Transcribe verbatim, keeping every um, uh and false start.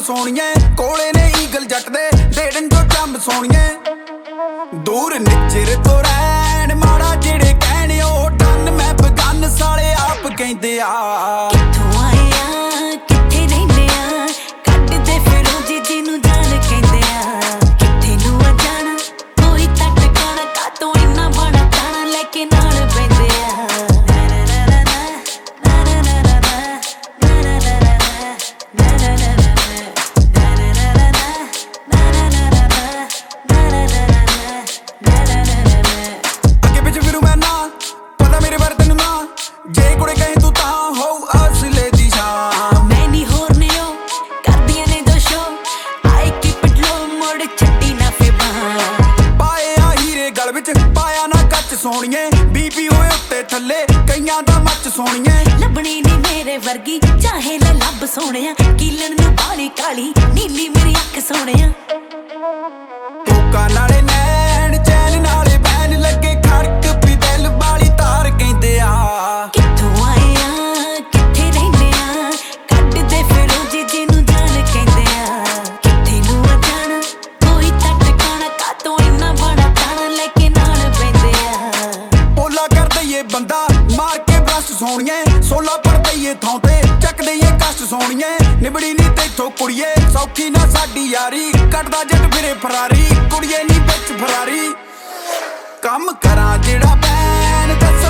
सोनिए कोले ने ईगल जट दे डेड़न जो चंब सोनिए दूर निचर तो रैन माड़ा जेड़े कहने ओ डन मैं बगन साले आप कहंदे आ कित्थों आए आ कित्थे रहिंदे आ कड्डदे फिरो जी जिन्नू जान कहंदे आ कित्थे नूं आ जाना कोई तट काना कातों इन्ना बड़ा ताना लेके नाल पैंदे आ सोनिए बीपी होए उत्ते थल्ले कईयां दा मच सोनिए लभनी नी मेरे वर्गी चाहे ले लब सोनिया कीलन नू बाली काली नीली मेरी अख सोनिया टोका नाले नैन चैन नाले बैन लगे खड़क पी दिल वाली तार कहंदे आ कित्थों आए आ कित्थे रहिंदे आ कड्डदे फिरो जी जिन्नू जान कहंदे आ कित्थे नूं आ जाना कोई तट काना कातों इन्ना बड़ा ताना लेके नाल पैंदे आ ओला कर दईए बंदा मार के ब्रश सोनिए सोला पड़ दईए थां ते चक दईए कष्ट सोनिए निबड़ी नी तेथों कुड़िए सौखी ना साडी यारी कटदा जट फिरे फरारी कुड़िए नी बिच फरारी कम करा जेड़ा बैन